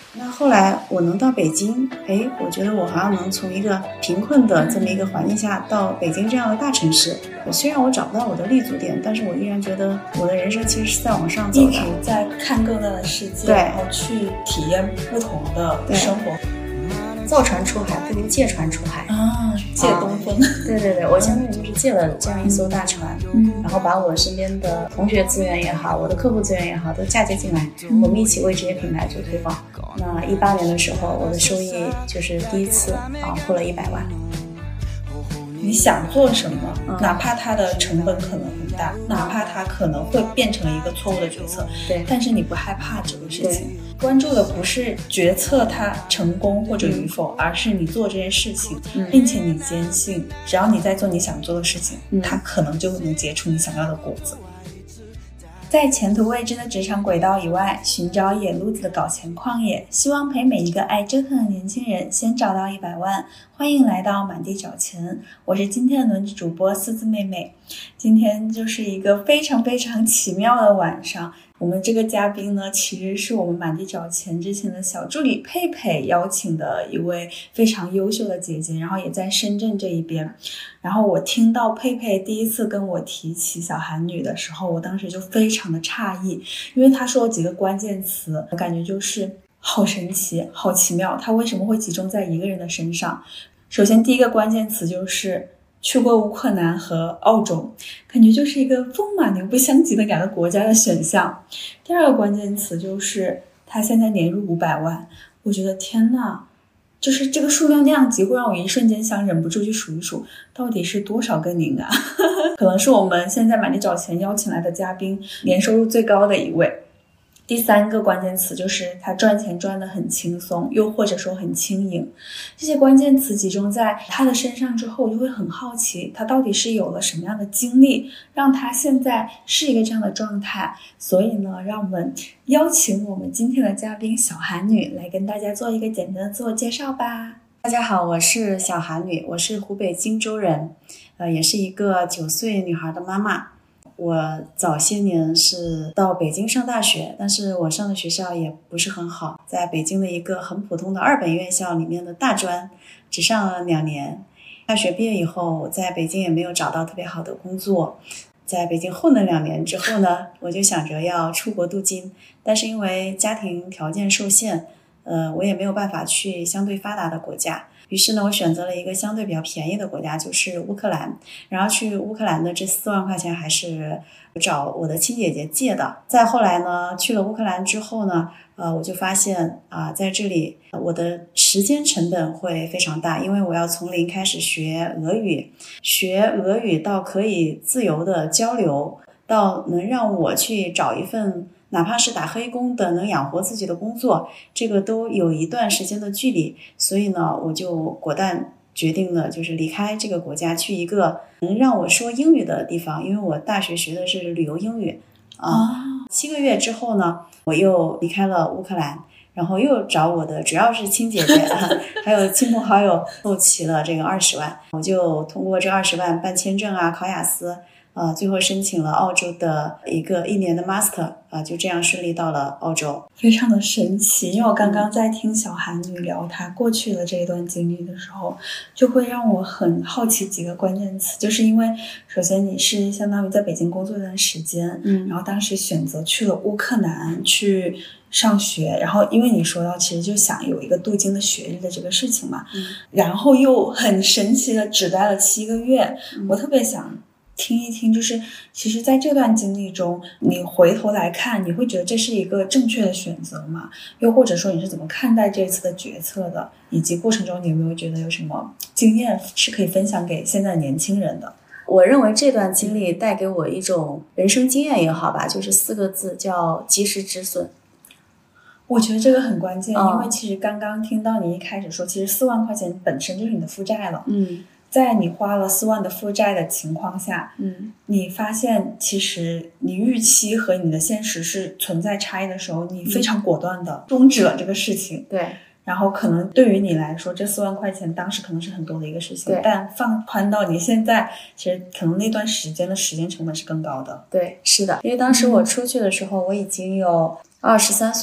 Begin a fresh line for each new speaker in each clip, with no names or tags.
那后来我能到北京，我觉得我好像能从一个贫困的这么一个环境下到北京这样的大城市。虽然我找不到我的立足点，但是我依然觉得我的人生其实是在往上走的，
一直在看更大的世界，
对，
然后去体验不同的生活。
造船出海不如借船出海
啊，借东风。
对，我相当于就是借了这样一艘大船，然后把我身边的同学资源也好，我的客户资源也好，都嫁接进来，我们一起为这些品牌做推广。那18年的时候，我的收益就是第一次破了100万。
你想做什么，哪怕它的成本可能很大，哪怕它可能会变成一个错误的决策，
对，
但是你不害怕这个事情。关注的不是决策它成功或者与否，而是你做这件事情，并且你坚信，只要你在做你想做的事情，它可能就能结出你想要的果子。在前途未知的职场轨道以外，寻找野路子的搞钱旷野，希望陪每一个爱折腾的年轻人先找到100万。欢迎来到满地找钱，我是今天的轮值主播思思妹妹。今天就是一个非常非常奇妙的晚上，我们这个嘉宾呢，其实是我们满地找钱之前的小助理佩佩邀请的一位非常优秀的姐姐，然后也在深圳这一边。然后我听到佩佩第一次跟我提起小韩女的时候，我当时就非常的诧异，因为她说了几个关键词，我感觉就是好神奇好奇妙，她为什么会集中在一个人的身上。首先第一个关键词就是去过乌克兰和澳洲，感觉就是一个风马牛不相及的2个国家的选项。第二个关键词就是他现在年入500万，我觉得天哪，就是这个数量量级会让我一瞬间想忍不住去数一数，到底是多少个零啊？可能是我们现在满地找钱邀请来的嘉宾年收入最高的一位。第三个关键词就是他赚钱赚得很轻松，又或者说很轻盈。这些关键词集中在他的身上之后，我就会很好奇他到底是有了什么样的经历，让他现在是一个这样的状态。所以呢，让我们邀请我们今天的嘉宾小韩女来跟大家做一个简单的自我介绍吧。
大家好，我是小韩女，我是湖北荆州人，也是一个9岁女孩的妈妈。我早些年是到北京上大学，但是我上的学校也不是很好，在北京的一个很普通的2本院校里面的大专，只上了2年。大学毕业以后，在北京也没有找到特别好的工作，在北京混了2年之后呢，我就想着要出国镀金，但是因为家庭条件受限，我也没有办法去相对发达的国家。于是呢，我选择了一个相对比较便宜的国家，就是乌克兰。然后去乌克兰的这4万块钱还是找我的亲姐姐借的。再后来呢，去了乌克兰之后呢，我就发现在这里我的时间成本会非常大，因为我要从零开始学俄语到可以自由的交流，到能让我去找一份哪怕是打黑工的能养活自己的工作，这个都有一段时间的距离。所以呢，我就果断决定了就是离开这个国家，去一个能让我说英语的地方，因为我大学学的是旅游英语7个月之后呢，我又离开了乌克兰，然后又找我的主要是亲姐姐还有亲朋好友凑齐了这个20万，我就通过这20万办签证考雅思，最后申请了澳洲的1年的 master， 就这样顺利到了澳洲。
非常的神奇，因为我刚刚在听小韩女聊她过去的这一段经历的时候，就会让我很好奇几个关键词，就是因为首先你是相当于在北京工作一段时间，然后当时选择去了乌克兰去上学，然后因为你说到其实就想有一个镀金的学历的这个事情嘛，然后又很神奇的只待了7个月，我特别想听一听，就是其实在这段经历中，你回头来看，你会觉得这是一个正确的选择吗？又或者说你是怎么看待这次的决策的，以及过程中你有没有觉得有什么经验是可以分享给现在的年轻人的？
我认为这段经历带给我一种人生经验也好吧，就是4个字，叫及时止损。
我觉得这个很关键，因为其实刚刚听到你一开始说，其实4万块钱本身就是你的负债了。在你花了4万的负债的情况下，你发现其实你预期和你的现实是存在差异的时候，你非常果断的终止了这个事情。
对。
然后可能对于你来说，这4万块钱当时可能是很多的一个事情，但放宽到你现在，其实可能那段时间的时间成本是更高的。
对，是的，因为当时我出去的时候，我已经有23岁了。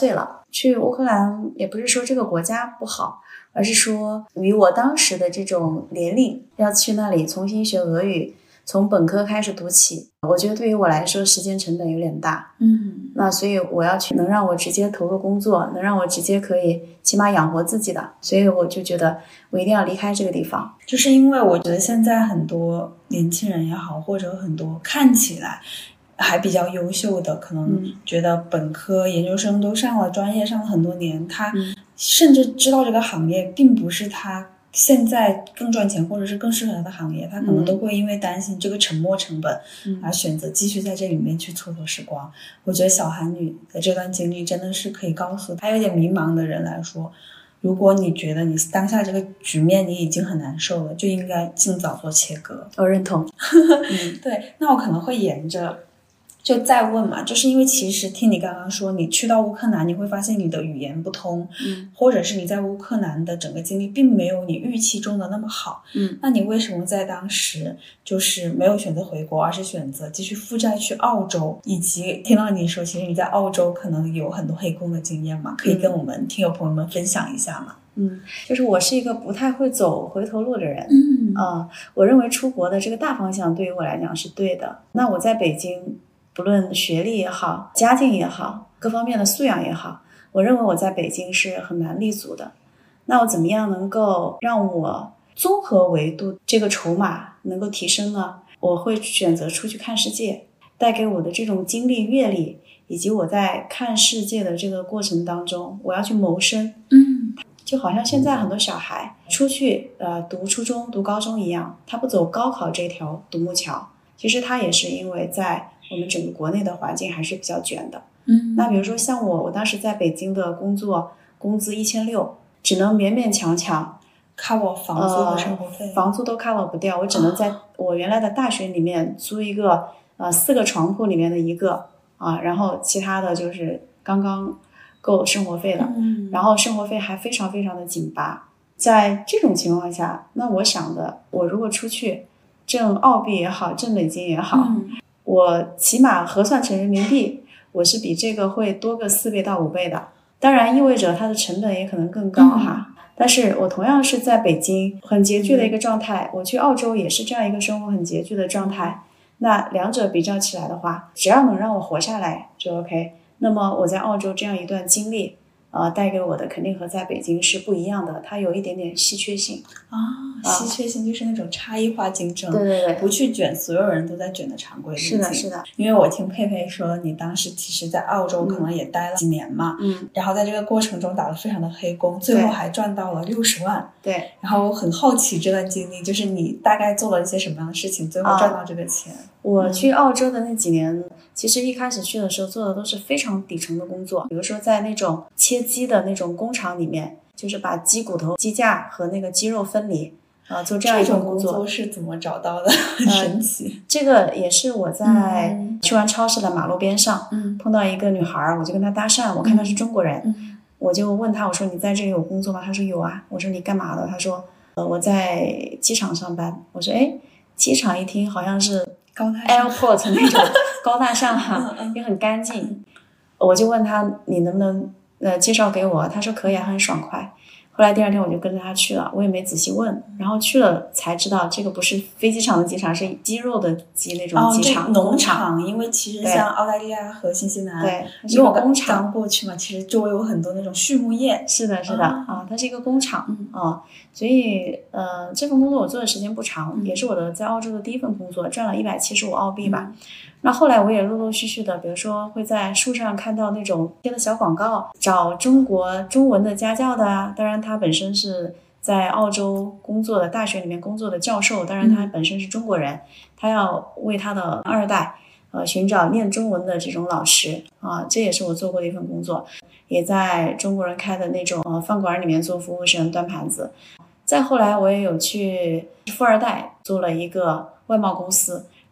去乌克兰也不是说这个国家不好，而是说以我当时的这种年龄要去那里重新学俄语，从本科开始读起，我觉得对于我来说时间成本有点大。那所以我要去能让我直接投入工作，能让我直接可以起码养活自己的，所以我就觉得我一定要离开这个地方。
就是因为我觉得现在很多年轻人也好，或者很多看起来还比较优秀的，可能觉得本科研究生都上了，专业上了很多年，他甚至知道这个行业并不是他现在更赚钱或者是更适合他的行业，他可能都会因为担心这个沉没成本而选择继续在这里面去蹉跎时光。我觉得小韩女的这段经历真的是可以告诉还有点迷茫的人来说，如果你觉得你当下这个局面你已经很难受了，就应该尽早做切割。
我认同。
对，那我可能会沿着就再问嘛，就是因为其实听你刚刚说你去到乌克兰，你会发现你的语言不通，或者是你在乌克兰的整个经历并没有你预期中的那么好，那你为什么在当时就是没有选择回国，而是选择继续负债去澳洲？以及听到你说其实你在澳洲可能有很多黑工的经验嘛，可以跟我们听友朋友们分享一下吗？
就是我是一个不太会走回头路的人。我认为出国的这个大方向对于我来讲是对的。那我在北京不论学历也好，家境也好，各方面的素养也好，我认为我在北京是很难立足的。那我怎么样能够让我综合维度这个筹码能够提升呢？我会选择出去看世界，带给我的这种经历阅历，以及我在看世界的这个过程当中，我要去谋生。就好像现在很多小孩出去读初中读高中一样，他不走高考这条独木桥，其实他也是因为在我们整个国内的环境还是比较卷的。那比如说像我当时在北京的工作，工资1600，只能勉勉强强
cover 房租和生活费，
房租都 cover 不掉，我只能在我原来的大学里面租一个4个床铺里面的一个然后其他的就是刚刚够生活费的，然后生活费还非常非常的紧巴。在这种情况下，那我想的，我如果出去挣澳币也好，挣美金也好，我起码核算成人民币，我是比这个会多个4倍到5倍的。当然意味着它的成本也可能更高哈。但是我同样是在北京很拮据的一个状态，我去澳洲也是这样一个生活很拮据的状态。那两者比较起来的话，只要能让我活下来就 OK。那么我在澳洲这样一段经历带给我的肯定和在北京是不一样的，它有一点点稀缺性
稀缺性就是那种差异化竞争，
对，
不去卷所有人都在卷的常规路径。
是的。
因为我听佩佩说你当时其实在澳洲可能也待了几年嘛，然后在这个过程中打了非常的黑工，最后还赚到了60万。
对，
然后我很好奇这段经历，就是你大概做了一些什么样的事情，最后赚到这个钱。
我去澳洲的那几年，其实一开始去的时候做的都是非常底层的工作，比如说在那种切鸡的那种工厂里面，就是把鸡骨头、鸡架和那个鸡肉分离做这样一种工作。
这种工作是怎么找到的？很神奇。
这个也是我在去完超市的马路边上碰到一个女孩，我就跟她搭讪，我看她是中国人，我就问她，我说你在这里有工作吗？她说有啊。我说你干嘛的？她说我在机场上班。我说机场一听好像是
高大
airport 那种高大上也很干净。我就问他你能不能介绍给我，他说可以很爽快。后来第二天我就跟着他去了，我也没仔细问，然后去了才知道这个不是飞机场的机场，是鸡肉的鸡那种机场，
农场。因为其实像澳大利亚和新西兰，
对，
因为我刚过去嘛，其实周围有很多那种畜牧业。
是的它是一个工厂所以这份工作我做的时间不长，也是我的在澳洲的第一份工作，赚了175澳币吧。那后来我也陆陆续续的，比如说会在树上看到那种贴的小广告，找中国中文的家教的当然他本身是在澳洲工作的大学里面工作的教授，当然他本身是中国人，他要为他的2代寻找念中文的这种老师这也是我做过的一份工作。也在中国人开的那种饭馆里面做服务生端盘子。再后来我也有去富二代做了一个外贸公司，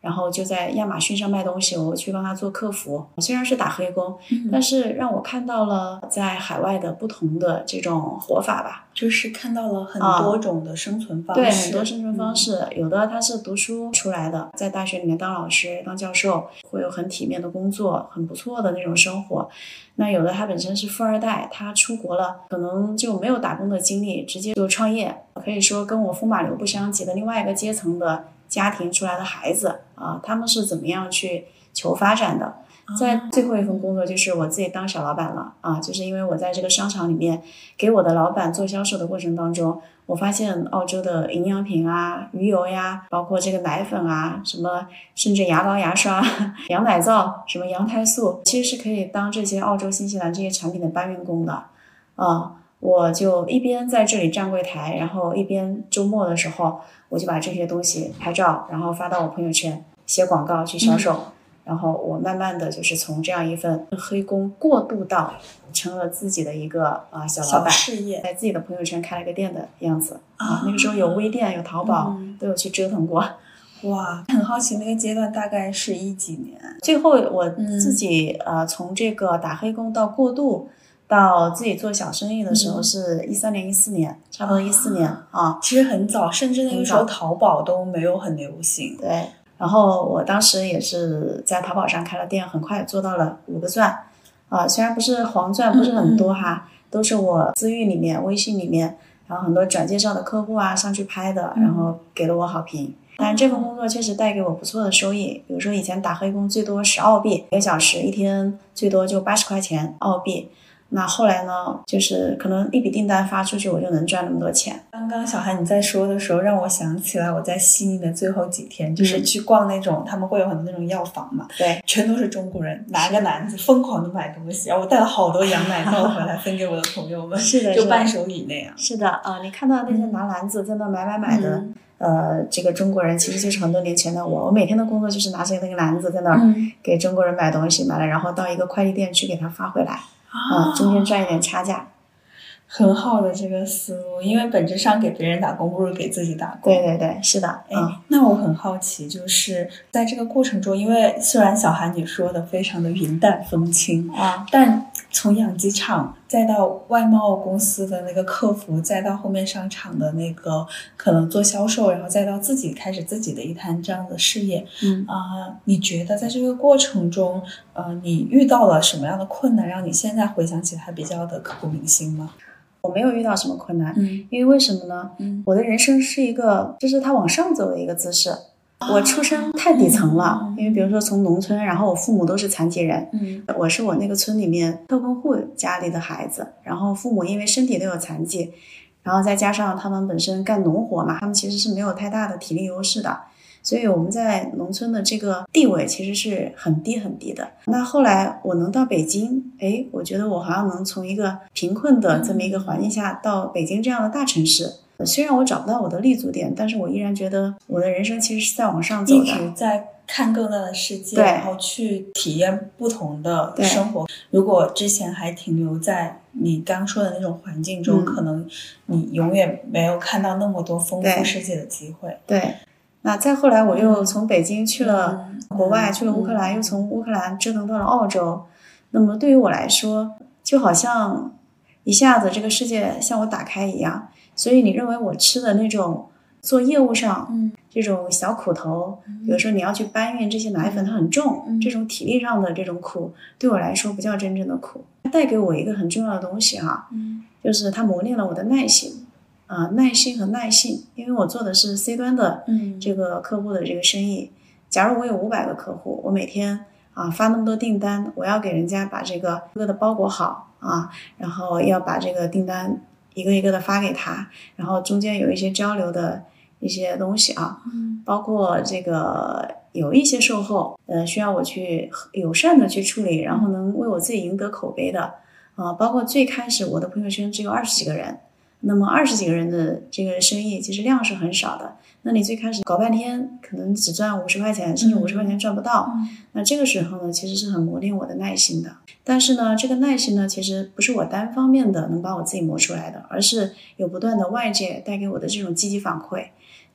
然后就在亚马逊上卖东西，我去帮他做客服，虽然是打黑工，但是让我看到了在海外的不同的这种活法吧，
就是看到了很多种的生存方式。
对，很多生存方式，有的他是读书出来的，在大学里面当老师当教授，会有很体面的工作，很不错的那种生活。那有的他本身是富二代，他出国了，可能就没有打工的经历，直接就创业，可以说跟我风马牛不相及的另外一个阶层的家庭出来的孩子啊，他们是怎么样去求发展的。在最后一份工作就是我自己当小老板了啊，就是因为我在这个商场里面给我的老板做销售的过程当中，我发现澳洲的营养品啊、鱼油呀，包括这个奶粉啊，什么甚至牙膏、牙刷、羊奶皂、什么羊胎素，其实是可以当这些澳洲、新西兰这些产品的搬运工的啊。我就一边在这里站柜台，然后一边周末的时候我就把这些东西拍照，然后发到我朋友圈，写广告去销售。然后我慢慢的就是从这样一份黑工过渡到成了自己的一个小老板，
事业，
在自己的朋友圈开了一个店的样子啊。那个时候有微店有淘宝，都有去折腾过。
哇，很好奇那个阶段大概是几年？
最后我自己从这个打黑工到过渡到自己做小生意的时候是13年14年，差不多14年啊。
其实很早，甚至那个时候淘宝都没有很流行。
对。然后我当时也是在淘宝上开了店，很快做到了5个钻虽然不是黄钻，不是很多哈，都是我私域里面微信里面，然后很多转介绍的客户上去拍的，然后给了我好评。但这份工作确实带给我不错的收益，比如说以前打黑工最多10澳币1个小时，一天最多就80块钱澳币。那后来呢，就是可能一笔订单发出去，我就能赚那么多钱。
刚刚小韩你在说的时候，让我想起来我在悉尼的最后几天，就是去逛那种他们会有很多那种药房嘛，
对，
全都是中国人，拿个篮子疯狂的买东西，然后我带了好多羊奶皂回来分给我的朋友们，
是的，
就伴手礼那样。
是的你看到那些拿篮子在那买的。这个中国人其实就是很多年前的我每天的工作就是拿着那个篮子在那儿给中国人买东西，买了然后到一个快递店去给他发回来中间赚一点差价。
很好的这个思路，因为本质上给别人打工不如给自己打工。
对对对，是的。
那我很好奇，就是在这个过程中，因为虽然小韩你说的非常的云淡风轻但从养鸡场再到外贸公司的那个客服，再到后面商场的那个可能做销售，然后再到自己开始自己的一摊这样的事业，你觉得在这个过程中，你遇到了什么样的困难，让你现在回想起来比较的刻骨铭心吗？
我没有遇到什么困难，因为为什么呢？我的人生是一个，就是它往上走的一个姿势。我出生太底层了，因为比如说从农村，然后我父母都是残疾人，我是我那个村里面特困户家里的孩子，然后父母因为身体都有残疾，然后再加上他们本身干农活嘛，他们其实是没有太大的体力优势的，所以我们在农村的这个地位其实是很低很低的。那后来我能到北京，我觉得我好像能从一个贫困的这么一个环境下到北京这样的大城市，虽然我找不到我的立足点，但是我依然觉得我的人生其实是在往上走的，
一直在看更大的世界，然后去体验不同的生活。如果之前还停留在你刚说的那种环境中，可能你永远没有看到那么多丰富世界的机会。
对，那再后来我又从北京去了国外，去了乌克兰，又从乌克兰折腾到了澳洲。那么对于我来说，就好像一下子这个世界向我打开一样。所以你认为我吃的那种做业务上这种小苦头，比如说你要去搬运这些奶粉它很重，这种体力上的这种苦对我来说不叫真正的苦。它带给我一个很重要的东西就是它磨练了我的耐心耐心和耐性。因为我做的是 C 端的这个客户的这个生意，假如我有500个客户，我每天发那么多订单，我要给人家把这个的包裹好然后要把这个订单一个一个的发给他，然后中间有一些交流的一些东西包括这个有一些售后需要我去友善的去处理，然后能为我自己赢得口碑的包括最开始我的朋友圈只有20几个人，那么20几个人的这个生意其实量是很少的，那你最开始搞半天可能只赚50块钱，甚至50块钱赚不到那这个时候呢其实是很磨练我的耐心的。但是呢这个耐心呢其实不是我单方面的能把我自己磨出来的，而是有不断的外界带给我的这种积极反馈，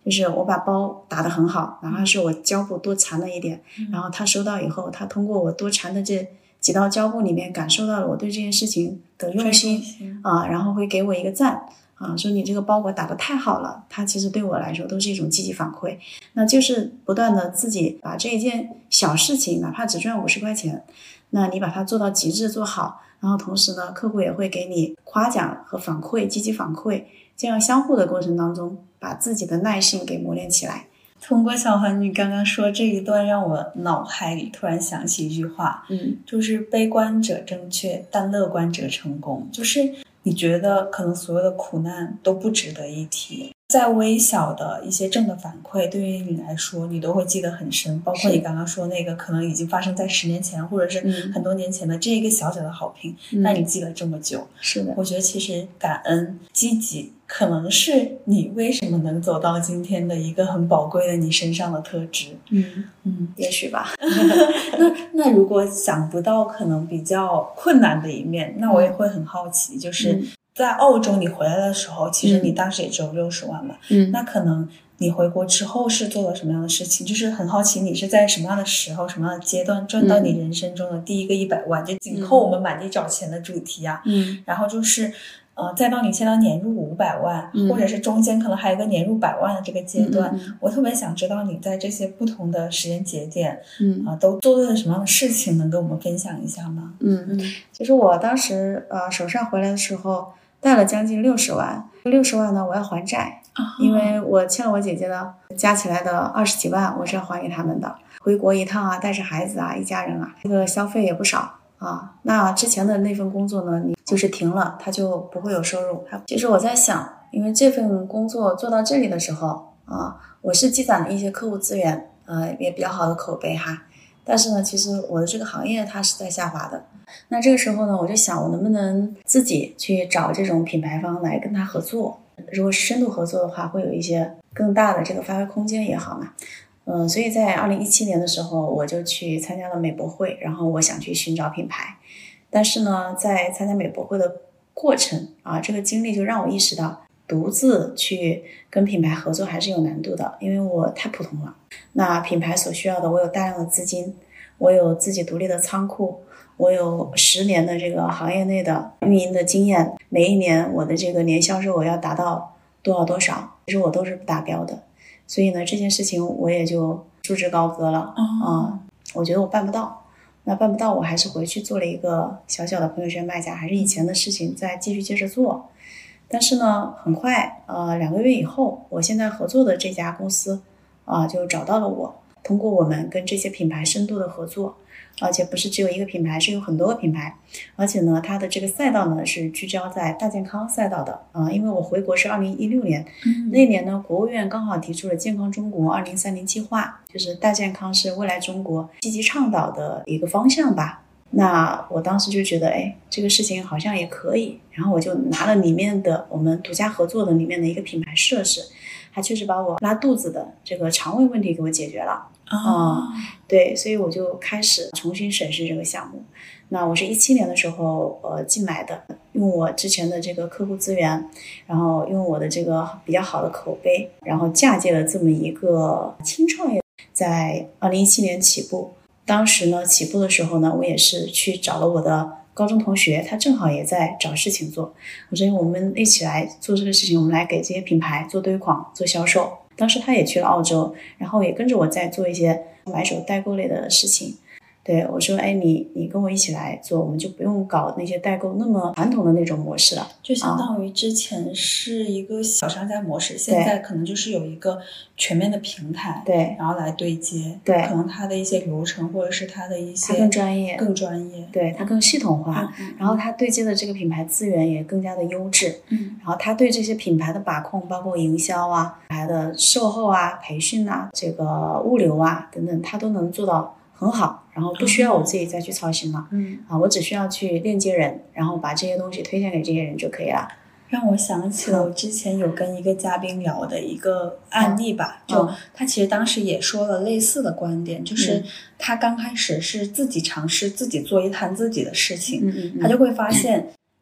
就是我把包打得很好，哪怕是我胶布多缠了一点，然后他收到以后，他通过我多缠的这几道胶布里面感受到了我对这件事情的用心啊，然后会给我一个赞啊，说你这个包裹打得太好了，它其实对我来说都是一种积极反馈。那就是不断的自己把这一件小事情，哪怕只赚50块钱，那你把它做到极致做好，然后同时呢，客户也会给你夸奖和反馈，积极反馈，这样相互的过程当中，把自己的耐性给磨练起来。
通过小韩女刚刚说这一段，让我脑海里突然想起一句话，就是悲观者正确，但乐观者成功。就是你觉得可能所有的苦难都不值得一提，再微小的一些正的反馈，对于你来说你都会记得很深，包括你刚刚说那个可能已经发生在10年前或者是很多年前的这一个小小的好评，让你记了这么久。
是的，
我觉得其实感恩积极可能是你为什么能走到今天的一个很宝贵的你身上的特质。
也许吧。
那如果想不到可能比较困难的一面，那我也会很好奇，就是在澳洲你回来的时候，其实你当时也只有60万嘛，那可能你回国之后是做了什么样的事情？就是很好奇你是在什么样的时候、什么样的阶段赚到你人生中的第一个100万，就紧扣我们满地找钱的主题啊。然后就是再到你现在年入500万，或者是中间可能还有一个年入100万的这个阶段，我特别想知道你在这些不同的时间节点，都做对了什么样的事情，能跟我们分享一下吗？
其实我当时手上回来的时候带了将近60万，60万呢我要还债，因为我欠了我姐姐的加起来的20几万，我是要还给他们的。回国一趟啊，带着孩子啊，一家人啊，这个消费也不少啊。那之前的那份工作呢，你就是停了，它就不会有收入。其实我在想，因为这份工作做到这里的时候啊，我是积攒了一些客户资源，也比较好的口碑哈。但是呢，其实我的这个行业它是在下滑的。那这个时候呢，我就想我能不能自己去找这种品牌方来跟他合作，如果是深度合作的话，会有一些更大的这个发挥空间也好嘛。所以在2017年的时候，我就去参加了美博会，然后我想去寻找品牌。但是呢，在参加美博会的过程啊，这个经历就让我意识到，独自去跟品牌合作还是有难度的，因为我太普通了。那品牌所需要的，我有大量的资金，我有自己独立的仓库，我有10年的这个行业内的运营的经验，每一年我的这个年销售额要达到多少，其实我都是不达标的。所以呢，这件事情我也就束之高阁了我觉得我办不到。那办不到，我还是回去做了一个小小的朋友圈卖家，还是以前的事情再继续接着做。但是呢，很快2个月以后，我现在合作的这家公司就找到了我，通过我们跟这些品牌深度的合作，而且不是只有一个品牌，是有很多个品牌，而且呢，它的这个赛道呢是聚焦在大健康赛道的因为我回国是2016年，那年呢，国务院刚好提出了健康中国2030计划，就是大健康是未来中国积极倡导的一个方向吧。那我当时就觉得，这个事情好像也可以，然后我就拿了里面的我们独家合作的里面的一个品牌设施，还确实把我拉肚子的这个肠胃问题给我解决了。对，所以我就开始重新审视这个项目。那我是17年的时候进来的，用我之前的这个客户资源，然后用我的这个比较好的口碑，然后嫁接了这么一个轻创业，在2017年起步。当时呢，起步的时候呢，我也是去找了我的高中同学，他正好也在找事情做。我说我们一起来做这个事情，我们来给这些品牌做推广、做销售。当时他也去了澳洲，然后也跟着我在做一些买手代购类的事情。对，我说你跟我一起来做，我们就不用搞那些代购那么传统的那种模式了，
就相当于之前是一个小商家模式，现在可能就是有一个全面的平台，
对，
然后来对接，
对，
可能它的一些流程或者是它的一些
它更专业，对，它更系统化，然后它对接的这个品牌资源也更加的优质，然后它对这些品牌的把控，包括营销啊、品牌的售后啊、培训啊、这个物流啊等等，它都能做到很好，然后不需要我自己再去操心了。我只需要去链接人，然后把这些东西推荐给这些人就可以了。
让我想起了我之前有跟一个嘉宾聊的一个案例吧，就他其实当时也说了类似的观点，就是他刚开始是自己尝试自己做一摊自己的事情，他就会发现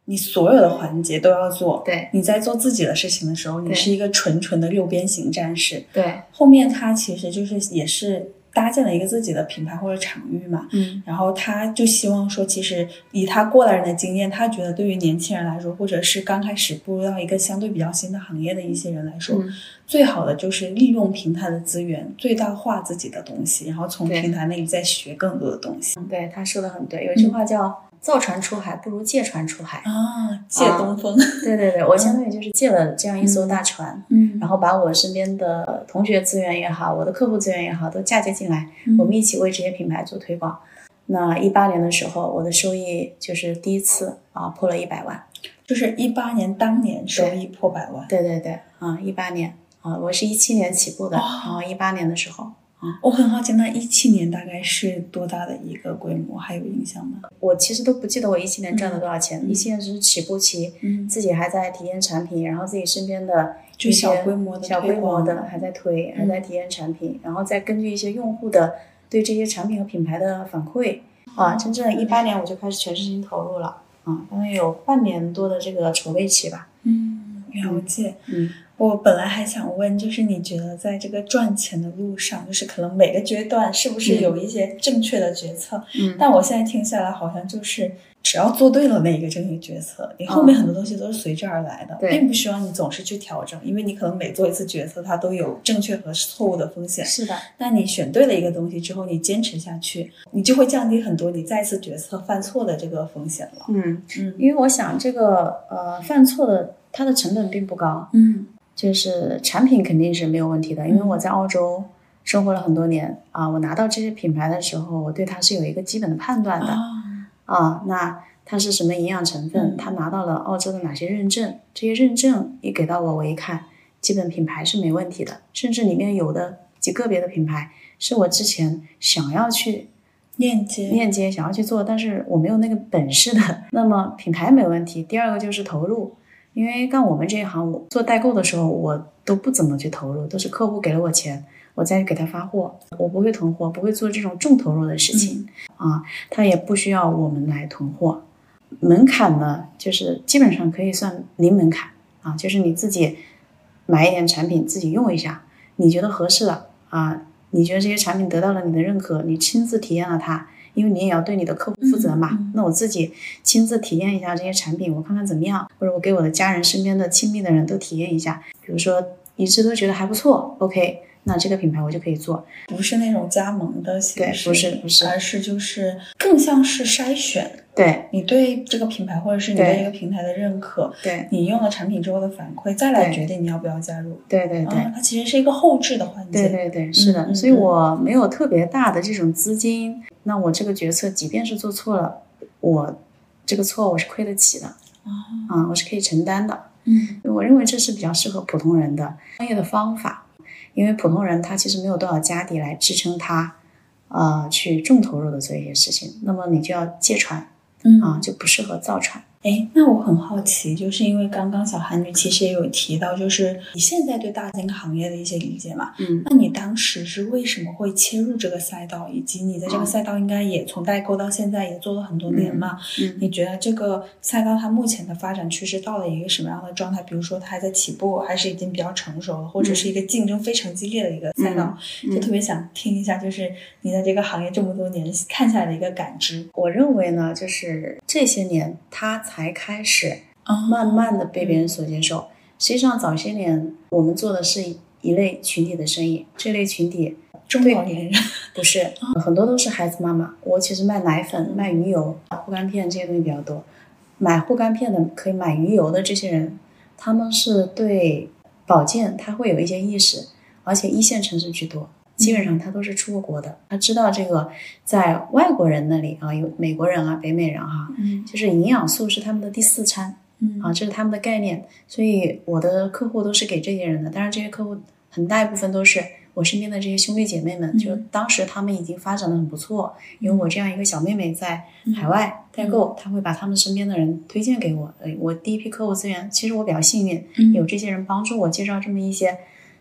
你所有的环节都要做。
对，
你在做自己的事情的时候，你是一个纯纯的六边形战士。
对，
后面他其实就是也是搭建了一个自己的品牌或者场域嘛，然后他就希望说，其实以他过来人的经验，他觉得对于年轻人来说，或者是刚开始步入到一个相对比较新的行业的一些人来说，最好的就是利用平台的资源，最大化自己的东西，然后从平台那里再学更多的东西。
对，他说的很对，有一句话叫造船出海不如借船出海
啊，借东风。
对对对，我相当于就是借了这样一艘大船，然后把我身边的同学资源也好，我的客户资源也好，都嫁接进来，我们一起为这些品牌做推广。那18年的时候，我的收益就是第一次破了100万，
就是18年当年收益破100万。
对对对，18年我是17年起步的，然后18年的时候。
我很好奇，那17年大概是多大的一个规模？还有印象吗？
我其实都不记得我17年赚了多少钱，17年只是起步期，自己还在体验产品，然后自己身边的
就小规模的
还在推，还在体验产品，然后再根据一些用户的对这些产品和品牌的反馈真正18年我就开始全身心投入了大概有半年多的这个筹备期吧。
了解。我本来还想问，就是你觉得在这个赚钱的路上，就是可能每个阶段是不是有一些正确的决策？但我现在听下来，好像就是只要做对了那一个正确决策，你后面很多东西都是随之而来的，并不需要你总是去调整，因为你可能每做一次决策，它都有正确和错误的风险。
是的。
但你选对了一个东西之后，你坚持下去，你就会降低很多你再次决策犯错的这个风险了。
因为我想这个犯错的它的成本并不高。就是产品肯定是没有问题的，因为我在澳洲生活了很多年我拿到这些品牌的时候，我对它是有一个基本的判断的那它是什么营养成分，它拿到了澳洲的哪些认证，这些认证一给到我一看，基本品牌是没问题的，甚至里面有的个别的品牌是我之前想要去链接想要去做，但是我没有那个本事的。那么品牌没问题，第二个就是投入。因为干我们这一行，我做代购的时候，我都不怎么去投入，都是客户给了我钱，我再给他发货，我不会囤货，不会做这种重投入的事情他也不需要我们来囤货。门槛呢，就是基本上可以算零门槛就是你自己买一点产品自己用一下，你觉得合适了你觉得这些产品得到了你的认可，你亲自体验了它，因为你也要对你的客户负责嘛。那我自己亲自体验一下这些产品，我看看怎么样，或者我给我的家人身边的亲密的人都体验一下，比如说一致都觉得还不错 OK， 那这个品牌我就可以做。
不是那种加盟的形式，
对，不是，
而是就是更像是筛选。
对，
你对这个品牌或者是你对这个平台的认可，
对，
你用了产品之后的反馈，再来决定你要不要加入。
对
它其实是一个后置的环节。
对，是的。所以我没有特别大的这种资金，那我这个决策即便是做错了，我这个错我是亏得起的我是可以承担的。我认为这是比较适合普通人的商业的方法，因为普通人他其实没有多少家底来支撑他去重投入的做一些事情，那么你就要借船就不适合造船。
那我很好奇，就是因为刚刚小韩女其实也有提到，就是你现在对大型行业的一些理解嘛，那你当时是为什么会切入这个赛道，以及你在这个赛道应该也从代购到现在也做了很多年嘛，你觉得这个赛道它目前的发展趋势到了一个什么样的状态？比如说它还在起步，还是已经比较成熟了，或者是一个竞争非常激烈的一个赛道？就特别想听一下，就是你在这个行业这么多年看下来的一个感知。
我认为呢，就是这些年它才开始慢慢的被别人所接受。实际上早些年我们做的是一类群体的生意，这类群体
中老年人
不是很多都是孩子妈妈。我其实卖奶粉、卖鱼油、护肝片这些东西比较多。买护肝片的可以买鱼油的这些人，他们是对保健他会有一些意识，而且一线城市居多，基本上他都是出过国的，他知道这个在外国人那里有美国人北美人就是营养素是他们的第4餐这是他们的概念。所以我的客户都是给这些人的，当然这些客户很大一部分都是我身边的这些兄弟姐妹们，就当时他们已经发展得很不错，有我这样一个小妹妹在海外代购，他会把他们身边的人推荐给我。我第一批客户资源，其实我比较幸运有这些人帮助我介绍这么一些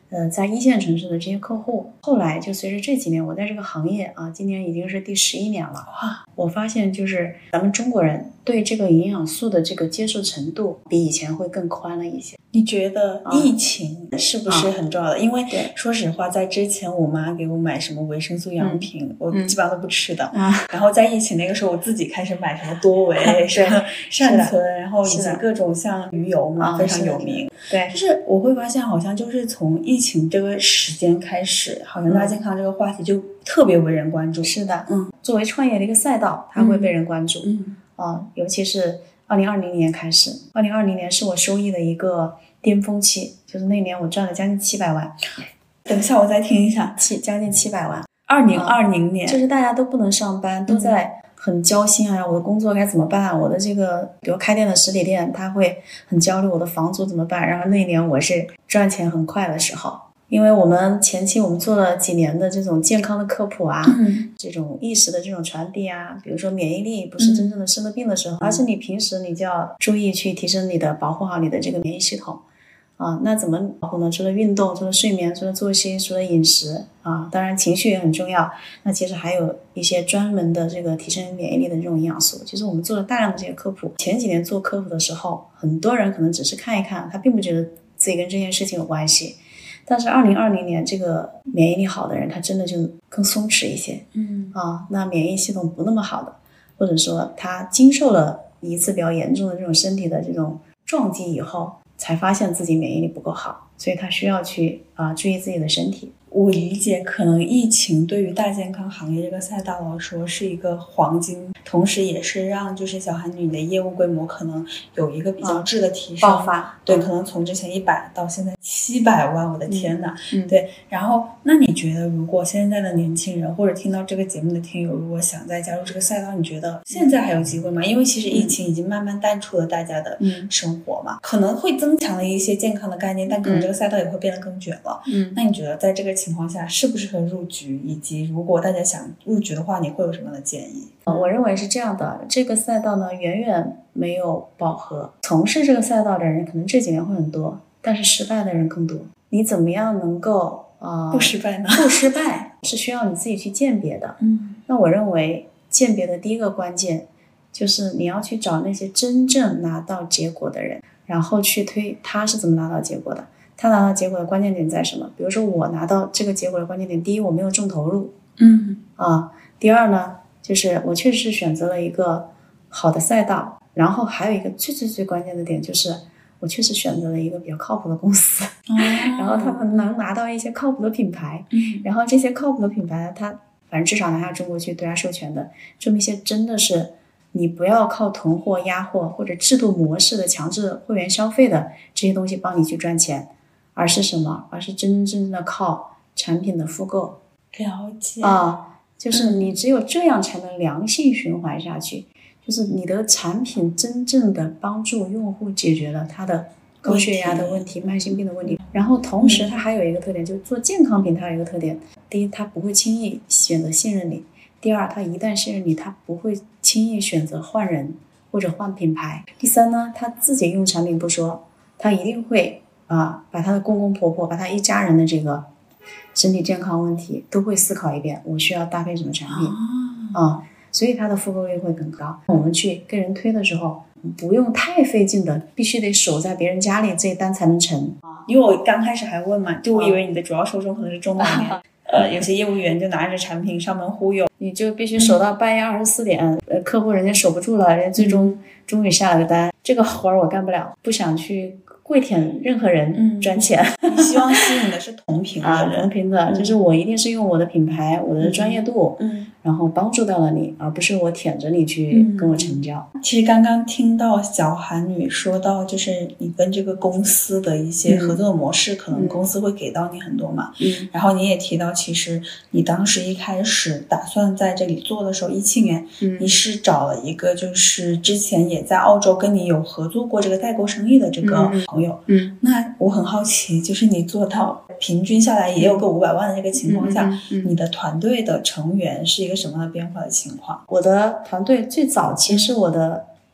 在一线城市的这些客户。后来就随着这几年我在这个行业啊，今年已经是第11年了，我发现就是咱们中国人对这个营养素的这个接受程度比以前会更宽了一些。
你觉得疫情是不是很重要的？因为说实话，在之前我妈给我买什么维生素养品，我基本上都不吃的。然后在疫情那个时候，我自己开始买什么多维、什么善存，然后以及各种像鱼油嘛，非常有名。
对，
就是我会发现，好像就是从疫情这个时间开始，好像大健康这个话题就特别为人关注。
是的，作为创业的一个赛道，它会被人关注。尤其是2020年开始，2020年是我收益的一个巅峰期，就是那年我赚了将近700万。
等一下，我再听一下，
将近700万。
2020年，
就是大家都不能上班，都在很焦心啊，我的工作该怎么办？我的这个，比如开店的实体店，他会很焦虑，我的房租怎么办？然后那一年我是赚钱很快的时候。因为我们前期我们做了几年的这种健康的科普啊，这种意识的这种传递啊，比如说免疫力不是真正的生了病的时候，而且你平时你就要注意去提升你的保护好你的这个免疫系统啊。那怎么保护呢？除了运动，除了睡眠，除了作息，除了饮食啊，当然情绪也很重要。那其实还有一些专门的这个提升免疫力的这种营养素。其实我们做了大量的这些科普。前几年做科普的时候，很多人可能只是看一看，他并不觉得自己跟这件事情有关系。但是2020年这个免疫力好的人，他真的就更松弛一些。那免疫系统不那么好的，或者说他经受了一次比较严重的这种身体的这种撞击以后，才发现自己免疫力不够好，所以他需要去注意自己的身体。
我理解，可能疫情对于大健康行业这个赛道来说是一个黄金，同时也是让就是小韩女的业务规模可能有一个比较质的提升，
爆发。
对，可能从之前100到现在700万，我的天哪！对。然后，那你觉得，如果现在的年轻人或者听到这个节目的听友，如果想再加入这个赛道，你觉得现在还有机会吗？因为其实疫情已经慢慢淡出了大家的生活嘛，可能会增强了一些健康的概念，但可能这个赛道也会变得更卷了。那你觉得在这个情况下适不适合入局，以及如果大家想入局的话，你会有什么样的建议？
我认为是这样的，这个赛道呢远远没有饱和，从事这个赛道的人可能这几年会很多，但是失败的人更多。你怎么样能够
不失败呢？
不失败是需要你自己去鉴别的。那我认为鉴别的第一个关键就是你要去找那些真正拿到结果的人，然后去推他是怎么拿到结果的。他拿到结果的关键点在什么？比如说我拿到这个结果的关键点，第一，我没有重投入。第二呢，就是我确实是选择了一个好的赛道，然后还有一个最关键的点就是我确实选择了一个比较靠谱的公司，然后他们能拿到一些靠谱的品牌，然后这些靠谱的品牌它反正至少拿下中国去对它授权的，这么一些真的是你不要靠囤货压货或者制度模式的强制会员消费的这些东西帮你去赚钱，而是什么？而是真正的靠产品的复购。
了解
就是你只有这样才能良性循环下去，就是你的产品真正的帮助用户解决了他的高血压的问题、慢性病的问题。然后同时它还有一个特点，就是做健康品它有一个特点，第一，它不会轻易选择信任你；第二，它一旦信任你，它不会轻易选择换人或者换品牌；第三呢，他自己用产品不说，他一定会把他的公公婆婆，把他一家人的这个身体健康问题都会思考一遍，我需要搭配什么产品所以它的复购率会更高。我们去跟人推的时候不用太费劲的，必须得守在别人家里这一单才能成。
因为我刚开始还问嘛，就我以为你的主要受众可能是中老年有些业务员就拿着产品上门忽悠，
你就必须守到半夜24点，客户人家守不住了，人家最终于下了个单，这个活儿我干不了，不想去跪舔任何人赚钱。
你希望吸引的是同频的人
同频的，就是我一定是用我的品牌我的专业度然后帮助到了你，而不是我舔着你去跟我成交。
其实刚刚听到小韩女说到就是你跟这个公司的一些合作模式，可能公司会给到你很多嘛然后你也提到其实你当时一开始打算在这里做的时候17年你是找了一个就是之前也在澳洲跟你有合作过这个代购生意的这个朋友那我很好奇，就是你做到平均下来也有个500万的这个情况下你的团队的成员是一个什么样的变化的情况？
我的团队最早期是我的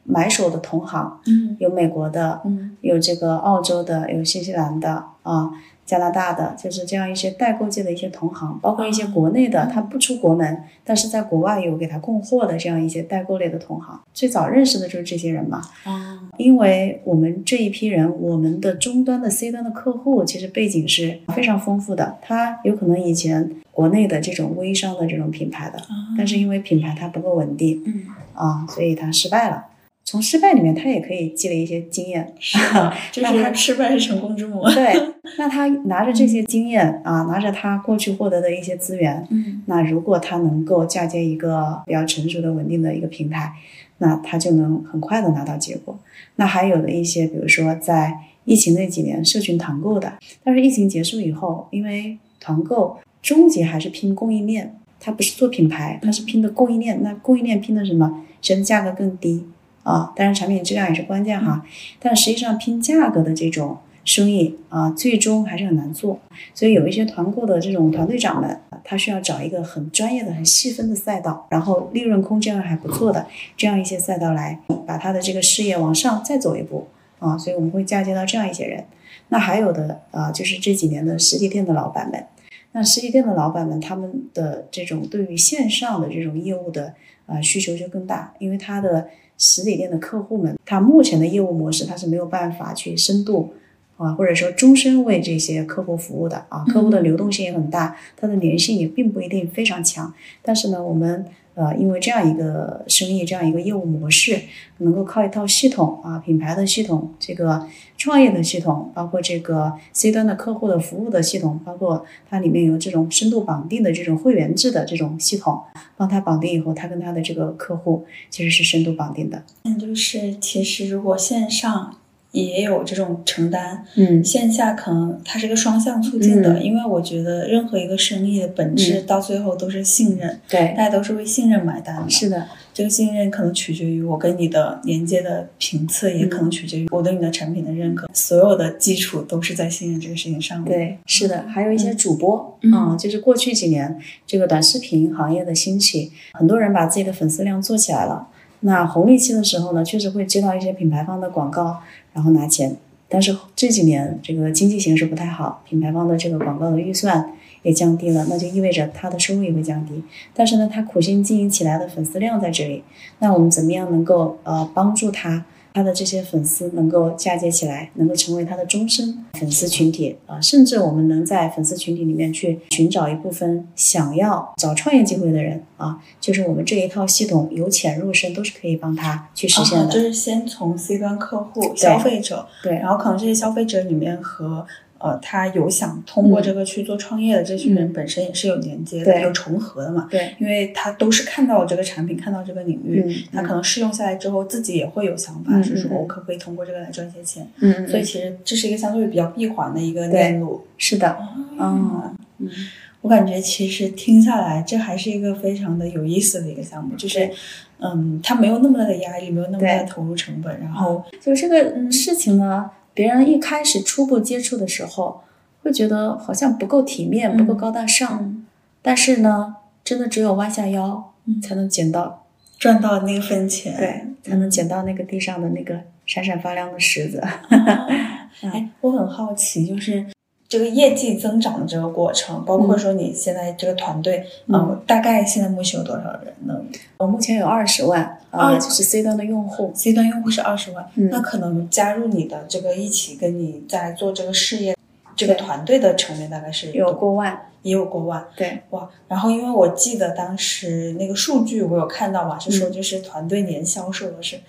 买手的同行，有美国的，有这个澳洲的，有新西兰的啊。加拿大的，就是这样一些代购界的一些同行，包括一些国内的，他不出国门，但是在国外有给他供货的这样一些代购类的同行，最早认识的就是这些人嘛。因为我们这一批人，我们的终端的 C 端的客户其实背景是非常丰富的，他有可能以前国内的这种微商的这种品牌的，但是因为品牌它不够稳定，所以他失败了。从失败里面他也可以积累一些经验，
就是他失败是成功之母。
对，那他拿着这些经验拿着他过去获得的一些资源，那如果他能够嫁接一个比较成熟的稳定的一个平台，那他就能很快的拿到结果。那还有的一些比如说在疫情那几年社群团购的，但是疫情结束以后，因为团购终极还是拼供应链，它不是做品牌，它是拼的供应链。那供应链拼的什么？谁的价格更低当然产品质量也是关键哈，但实际上拼价格的这种生意最终还是很难做。所以有一些团购的这种团队长们，他需要找一个很专业的很细分的赛道，然后利润空间还不错的这样一些赛道，来把他的这个事业往上再走一步所以我们会嫁接到这样一些人。那还有的就是这几年的实体店的老板们，那实体店的老板们他们的这种对于线上的这种业务的需求就更大，因为他的实体店的客户们，他目前的业务模式他是没有办法去深度或者说终身为这些客户服务的客户的流动性也很大，它的粘性也并不一定非常强。但是呢，我们因为这样一个生意，这样一个业务模式，能够靠一套系统品牌的系统，这个创业的系统，包括这个 C 端的客户的服务的系统，包括它里面有这种深度绑定的这种会员制的这种系统，帮他绑定以后，他跟他的这个客户其实是深度绑定的。
就是其实如果线上也有这种承担，线下可能它是个双向促进的，因为我觉得任何一个生意的本质到最后都是信任，
对，
大家都是为信任买单的。
是的，
这个信任可能取决于我跟你的连接的频次，也可能取决于我对你的产品的认可，所有的基础都是在信任这个事情上面。
对，是的，还有一些主播就是过去几年这个短视频行业的兴起，很多人把自己的粉丝量做起来了。那红利期的时候呢，确实会接到一些品牌方的广告，然后拿钱。但是这几年这个经济形势不太好，品牌方的这个广告的预算也降低了，那就意味着他的收入也会降低。但是呢，他苦心经营起来的粉丝量在这里，那我们怎么样能够帮助他的这些粉丝能够嫁接起来，能够成为他的终身粉丝群体甚至我们能在粉丝群体里面去寻找一部分想要找创业机会的人就是我们这一套系统由浅入深都是可以帮他去实现的。
就是先从 C 端客户消费者，
对，
然后可能这些消费者里面和他有想通过这个去做创业的这群人本身也是有连接的，有重合的嘛。
对，
因为他都是看到了这个产品，看到这个领域，他可能试用下来之后自己也会有想法，是说我可不可以通过这个来赚些钱。所以其实这是一个相对比较闭环的一个链路。
是的。
我感觉其实听下来这还是一个非常的有意思的一个项目，就是它没有那么大的压力，没有那么大的投入成本，然后
就这个事情呢，别人一开始初步接触的时候会觉得好像不够体面，不够高大上，但是呢真的只有弯下腰才能
赚到那个分钱，
对，才能捡到那个地上的那个闪闪发亮的石子。
我很好奇，就是这个业绩增长的这个过程，包括说你现在这个团队大概现在目前有多少人呢？
我目前有20万就是 C 端的用户。
C 端用户是20万，那可能加入你的这个一起跟你在做这个事业这个团队的成员大概是
有过万，
也有过万。
对，
哇！然后因为我记得当时那个数据我有看到嘛，是说就是团队年销售的是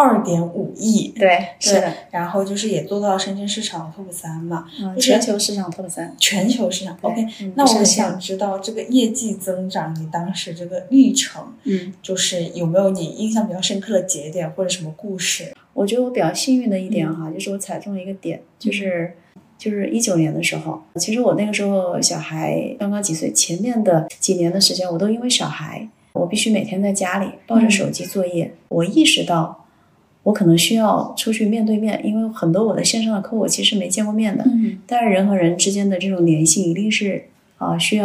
2.5亿，
对，是的。
然后就是也做到深圳市场 Top 3嘛，
全球市场 Top 3，
全球市场。OK，那我很想知道这个业绩增长，你当时这个历程，就是有没有你印象比较深刻的节点或者什么故事？
我觉得我比较幸运的一点就是我踩中了一个点，就是19年的时候，其实我那个时候小孩刚刚几岁，前面的几年的时间我都因为小孩，我必须每天在家里抱着手机作业。我意识到我可能需要出去面对面，因为很多我的线上的客户我其实没见过面的，但是人和人之间的这种联系一定是需要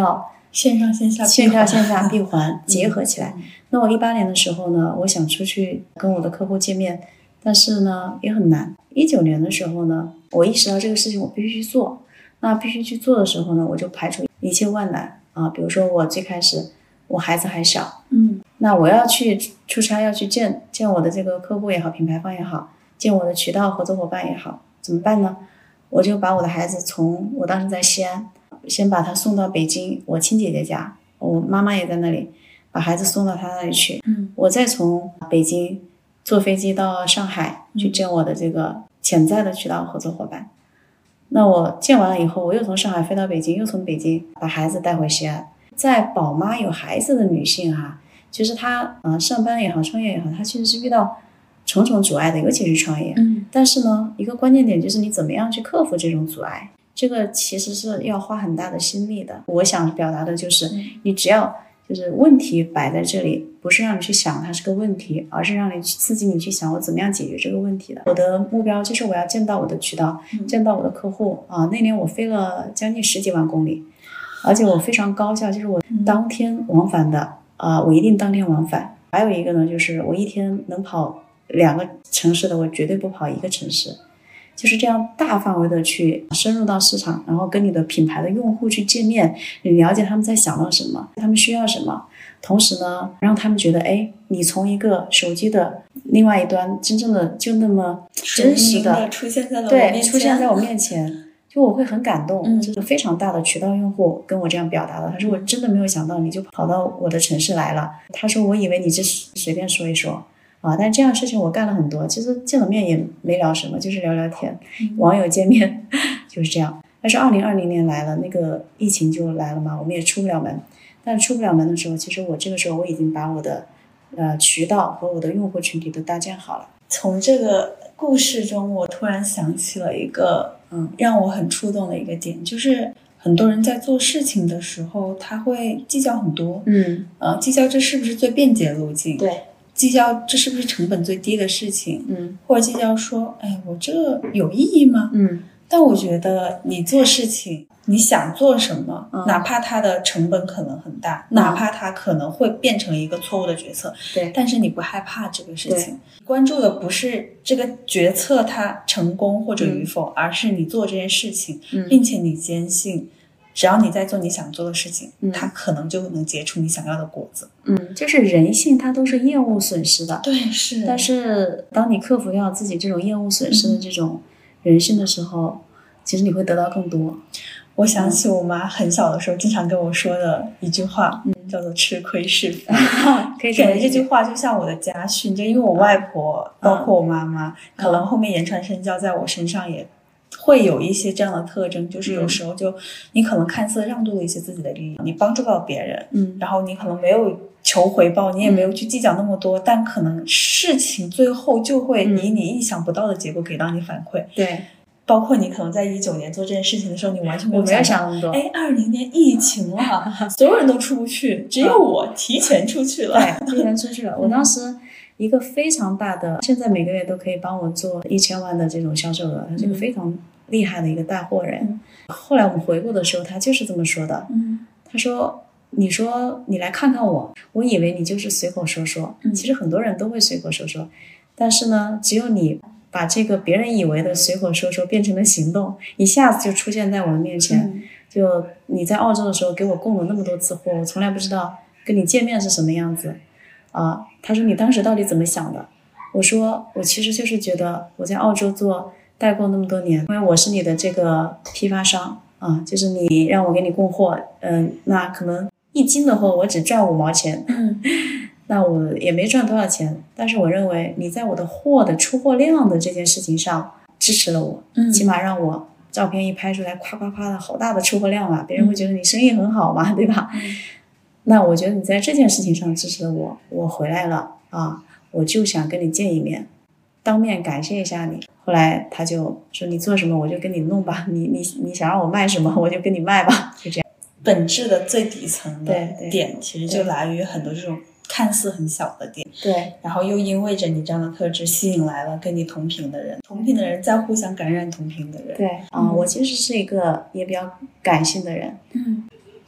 线上线下
闭环结合起来。那我18年的时候呢，我想出去跟我的客户见面，但是呢也很难。19年的时候呢，我意识到这个事情我必须去做。那必须去做的时候呢，我就排除一切万难啊。比如说我最开始我孩子还小，那我要去出差，要去见我的这个客户也好，品牌方也好，见我的渠道合作伙伴也好，怎么办呢？我就把我的孩子从我当时在西安，先把他送到北京我亲姐姐家，我妈妈也在那里，把孩子送到他那里去。我再从北京坐飞机到上海去见我的这个潜在的渠道合作伙伴。那我见完了以后，我又从上海飞到北京，又从北京把孩子带回西安。在宝妈有孩子的女性其实她上班也好，创业也好，她其实是遇到重重阻碍的，尤其是创业。但是呢，一个关键点就是你怎么样去克服这种阻碍，这个其实是要花很大的心力的。我想表达的就是你只要就是问题摆在这里，不是让你去想它是个问题，而是让你刺激你去想我怎么样解决这个问题的。我的目标就是我要见到我的渠道，见到我的客户那年我飞了将近10几万公里，而且我非常高效，就是我当天往返的我一定当天往返。还有一个呢，就是我一天能跑2个城市的，我绝对不跑1个城市。就是这样大范围的去深入到市场，然后跟你的品牌的用户去见面，你了解他们在想到什么，他们需要什么，同时呢让他们觉得你从一个手机的另外一端真正的就那么真实的
出现在我面前，
就我会很感动。这个非常大的渠道用户跟我这样表达的，他说我真的没有想到你就跑到我的城市来了，他说我以为你只是随便说一说但这样的事情我干了很多，其实见了面也没聊什么，就是聊聊天，网友见面就是这样。但是2020年来了，那个疫情就来了嘛，我们也出不了门。但是出不了门的时候，其实我这个时候我已经把我的渠道和我的用户群体都搭建好了。
从这个故事中，我突然想起了一个让我很触动的一个点，就是很多人在做事情的时候，他会计较很多，计较这是不是最便捷的路径，
对，
计较这是不是成本最低的事情，或者计较说，我这有意义吗？但我觉得你做事情，你想做什么，哪怕它的成本可能很大，哪怕它可能会变成一个错误的决策，
对，
但是你不害怕这个事情，关注的不是这个决策它成功或者与否，而是你做这件事情，并且你坚信只要你在做你想做的事情，它可能就能结出你想要的果子。
就是人性它都是厌恶损失的，
对，是。
但是当你克服掉自己这种厌恶损失的这种人性的时候，其实你会得到更多。
我想起我妈很小的时候经常跟我说的一句话，叫做吃亏是福。
可以
这句话就像我的家训，就因为我外婆包括我妈妈，可能后面言传身教在我身上也会有一些这样的特征，就是有时候就你可能看似让渡了一些自己的利益，你帮助到别人，然后你可能没有求回报，你也没有去计较那么多，但可能事情最后就会以你意想不到的结果给到你反馈。
对，
包括你可能在19年做这件事情的时候，你完全没有
想那么多。
20年疫情了，所有人都出不去，只有我提前出去了。
对，提前出去了。我当时一个非常大的，现在每个月都可以帮我做1000万的这种销售额，他是个非常厉害的一个带货人。后来我们回顾的时候，他就是这么说的。他说：“你说你来看看我，我以为你就是随口说说，其实很多人都会随口说说，但是呢，只有你把这个别人以为的随口说说变成了行动，一下子就出现在我的面前。就你在澳洲的时候给我供了那么多次货，我从来不知道跟你见面是什么样子他说你当时到底怎么想的？我说我其实就是觉得我在澳洲做代购那么多年，因为我是你的这个批发商就是你让我给你供货，那可能1斤的货我只赚5毛钱，那我也没赚多少钱，但是我认为你在我的货的出货量的这件事情上支持了我，起码让我照片一拍出来，夸夸夸的好大的出货量嘛，别人会觉得你生意很好嘛，对吧？那我觉得你在这件事情上支持了我，我回来了我就想跟你见一面，当面感谢一下你。后来他就说你做什么我就跟你弄吧，你想让我卖什么我就跟你卖吧，就这样。
本质的最底层的点其实就来于很多这种看似很小的点，
对，
然后又因为着你这样的特质吸引来了跟你同频的人，同频的人再互相感染同频的人。
对我其实是一个也比较感性的人，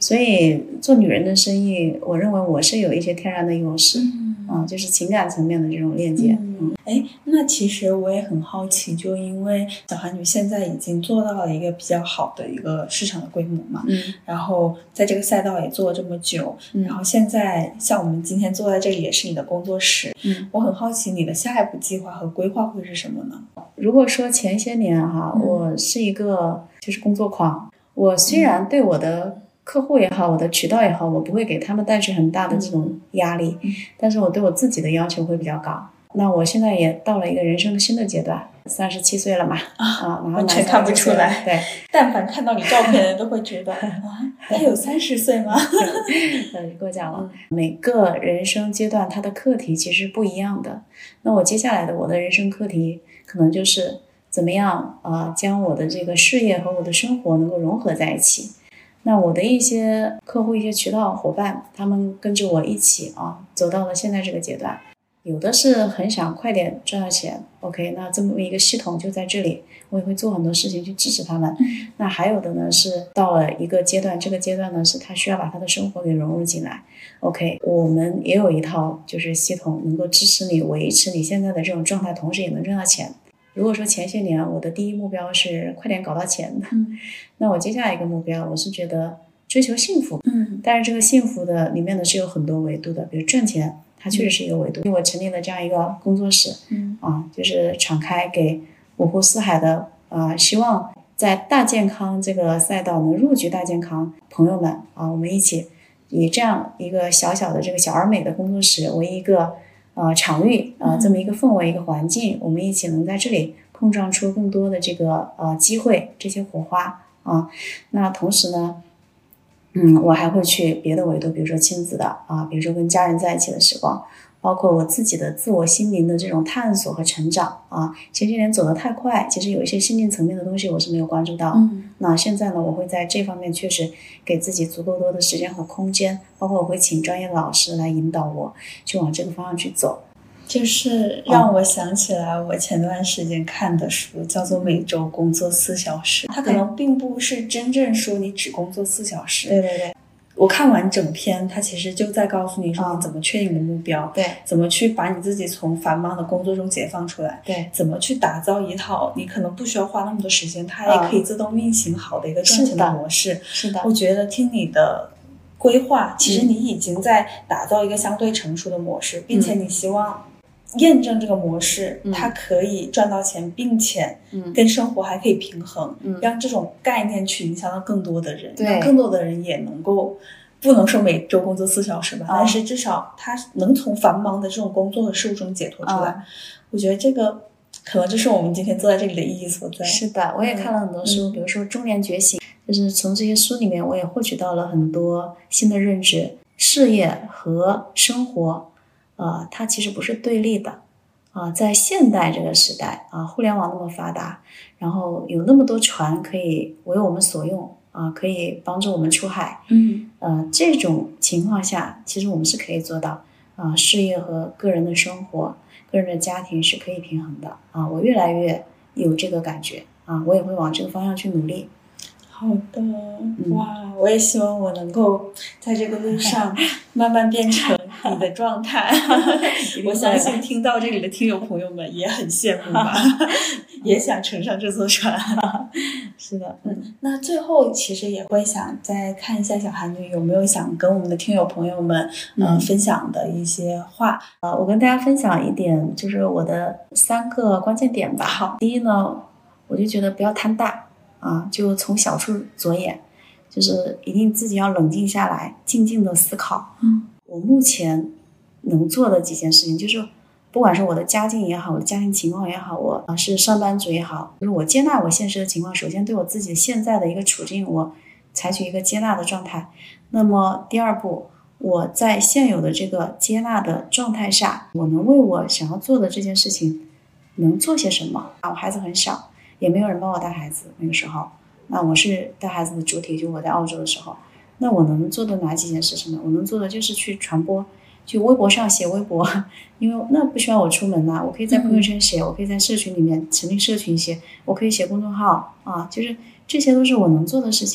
所以做女人的生意，我认为我是有一些天然的优势，就是情感层面的这种链接。
那其实我也很好奇，就因为小韩女现在已经做到了一个比较好的一个市场的规模嘛，然后在这个赛道也做了这么久，然后现在像我们今天坐在这里也是你的工作室，我很好奇你的下一步计划和规划会是什么呢？
如果说前些年我是一个就是工作狂，我虽然对我的客户也好，我的渠道也好，我不会给他们带去很大的这种压力，但是我对我自己的要求会比较高。那我现在也到了一个人生的新的阶段，37岁了嘛，然后
完全看不出来，
对，
但凡看到你照片的人都会觉得还有30岁吗？
你跟我讲了，每个人生阶段它的课题其实不一样的。那我接下来的我的人生课题可能就是怎么样将我的这个事业和我的生活能够融合在一起。那我的一些客户、一些渠道伙伴，他们跟着我一起走到了现在这个阶段。有的是很想快点赚到钱 ，OK， 那这么一个系统就在这里，我也会做很多事情去支持他们。那还有的呢是到了一个阶段，这个阶段呢是他需要把他的生活给融入进来 ，OK， 我们也有一套就是系统能够支持你维持你现在的这种状态，同时也能赚到钱。如果说前些年我的第一目标是快点搞到钱的，那我接下来一个目标我是觉得追求幸福，但是这个幸福的里面呢是有很多维度的，比如赚钱它确实是一个维度。我成立了这样一个工作室，就是敞开给五湖四海的希望在大健康这个赛道能入局大健康朋友们我们一起以这样一个小小的这个小而美的工作室为一个场域这么一个氛围一个环境，我们一起能在这里碰撞出更多的这个机会，这些火花那同时呢我还会去别的维度，比如说亲子的比如说跟家人在一起的时光，包括我自己的自我心灵的这种探索和成长前些年走得太快，其实有一些心灵层面的东西我是没有关注到那现在呢我会在这方面确实给自己足够多的时间和空间，包括我会请专业的老师来引导我去往这个方向去走。
就是让我想起来我前段时间看的书叫做每周工作4小时，它可能并不是真正说你只工作4小时，
对，
我看完整篇它其实就在告诉你说你怎么确定你的目标，
对，
怎么去把你自己从繁忙的工作中解放出来，
对，
怎么去打造一套你可能不需要花那么多时间它也可以自动运行好的一个赚钱的模式。
是的，
我觉得听你的规划其实你已经在打造一个相对成熟的模式，并且你希望验证这个模式它可以赚到钱，并且跟生活还可以平衡，让这种概念去影响到更多的人，让更多的人也能够不能说每周工作4小时吧，但是至少他能从繁忙的这种工作和事务中解脱出来我觉得这个可能就是我们今天坐在这里的意义所在。
是的，我也看了很多书，比如说中年觉醒，就是从这些书里面我也获取到了很多新的认知，事业和生活它其实不是对立的在现代这个时代互联网那么发达，然后有那么多船可以为我们所用可以帮助我们出海这种情况下其实我们是可以做到事业和个人的生活个人的家庭是可以平衡的我越来越有这个感觉我也会往这个方向去努力。
好的，哇，我也希望我能够在这个路上慢慢变成你的状态我相信听到这里的听友朋友们也很羡慕吧也想乘上这艘船
是的，
那最后其实也会想再看一下小韩女有没有想跟我们的听友朋友们分享的一些话
我跟大家分享一点就是我的3个关键点吧。
好，
第一呢，我就觉得不要贪大就从小处着眼，就是一定自己要冷静下来，静静的思考我目前能做的几件事情，就是不管是我的家境也好，我的家庭情况也好，我是上班族也好，就是我接纳我现实的情况，首先对我自己现在的一个处境我采取一个接纳的状态。那么第二步，我在现有的这个接纳的状态下，我能为我想要做的这件事情能做些什么我孩子很小，也没有人帮我带孩子，那个时候那我是带孩子的主体，就我在澳洲的时候，那我能做的哪几件事情呢？我能做的就是去传播，去微博上写微博，因为那不需要我出门我可以在朋友圈写我可以在社群里面成立社群写，我可以写公众号就是这些都是我能做的事情。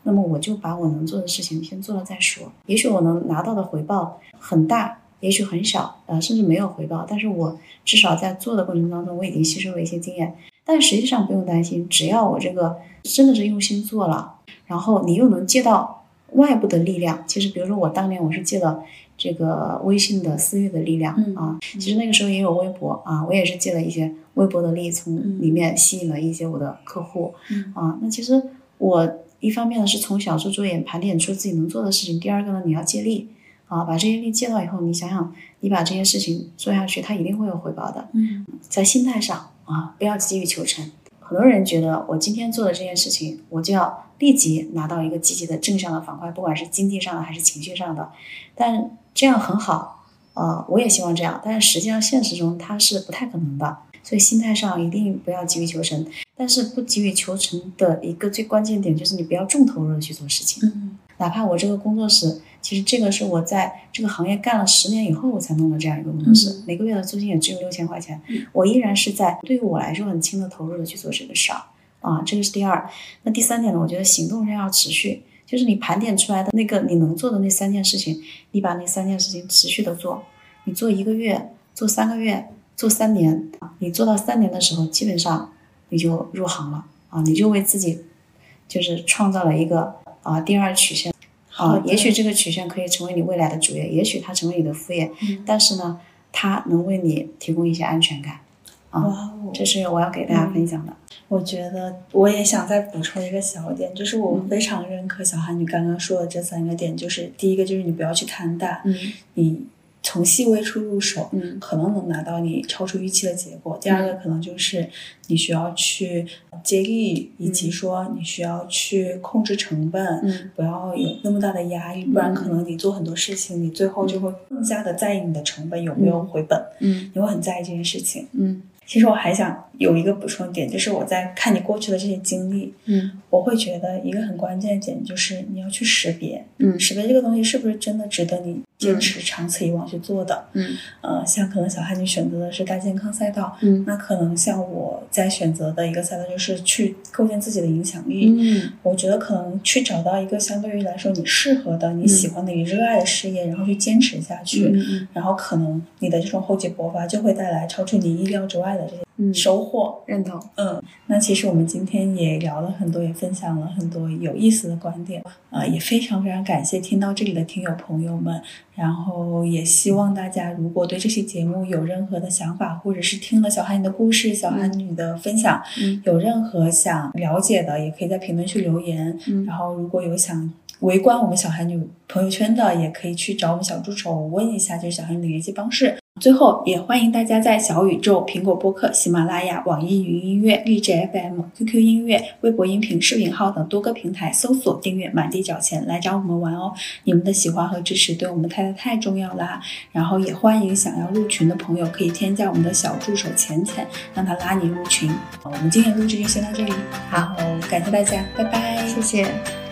那么我就把我能做的事情先做了再说。也许我能拿到的回报很大，也许很小，甚至没有回报，但是我至少在做的过程当中我已经吸收了一些经验。但实际上不用担心，只要我这个真的是用心做了，然后你又能借到外部的力量。其实比如说我当年我是借了这个微信的私域的力量其实那个时候也有微博我也是借了一些微博的力，从里面吸引了一些我的客户那其实我一方面呢是从小做作业盘点出自己能做的事情，第二个呢你要借力把这些力借到以后，你想想你把这些事情做下去，它一定会有回报的。在心态上不要急于求成。很多人觉得我今天做的这件事情，我就要立即拿到一个积极的正向的反馈，不管是经济上的还是情绪上的。但这样很好我也希望这样，但是实际上现实中它是不太可能的。所以心态上一定不要急于求成，但是不急于求成的一个最关键点就是你不要重投入的去做事情。哪怕我这个工作室，其实这个是我在这个行业干了10年以后我才弄的这样一个工作室，每个月的租金也只有6000块钱，我依然是在对于我来说很轻的投入的去做这个事这个是第二。那第三点呢，我觉得行动上要持续，就是你盘点出来的那个你能做的那3件事情，你把那3件事情持续的做，你做1个月，做3个月，做3年，你做到3年的时候，基本上你就入行了你就为自己就是创造了一个第二曲线也许这个曲线可以成为你未来的主业，也许它成为你的副业但是呢它能为你提供一些安全感这是我要给大家分享的。
我觉得我也想再补充一个小点，就是我非常认可小韩女刚刚说的这3个点，就是第一个就是你不要去贪大你从细微处入手可能能拿到你超出预期的结果。第二个可能就是你需要去接力以及说你需要去控制成本不要有那么大的压力，不然可能你做很多事情你最后就会更加的在意你的成本有没有回本你会很在意这件事情其实我还想有一个补充点，就是我在看你过去的这些经历我会觉得一个很关键的点就是你要去识别识别这个东西是不是真的值得你坚持长此以往去做的像可能小汉你选择的是大健康赛道那可能像我在选择的一个赛道就是去构建自己的影响力我觉得可能去找到一个相对于来说你适合的你喜欢的你热爱的事业然后去坚持下去然后可能你的这种厚积薄发就会带来超出你意料之外的这些收获
认同
那其实我们今天也聊了很多也分享了很多有意思的观点也非常非常感谢听到这里的听友朋友们，然后也希望大家如果对这期节目有任何的想法或者是听了小汉女的故事小汉女的分享有任何想了解的也可以在评论区留言然后如果有想围观我们小汉女朋友圈的也可以去找我们小助手问一下就是小汉女的联系方式。最后也欢迎大家在小宇宙、苹果播客、喜马拉雅、网易云音乐、荔枝 FM、QQ 音乐、微博音频、视频号等多个平台搜索订阅满地找钱来找我们玩哦。你们的喜欢和支持对我们太重要啦。然后也欢迎想要入群的朋友可以添加我们的小助手浅浅，让他拉你入群。我们今天录制就先到这里，好，感谢大家，拜拜，
谢谢。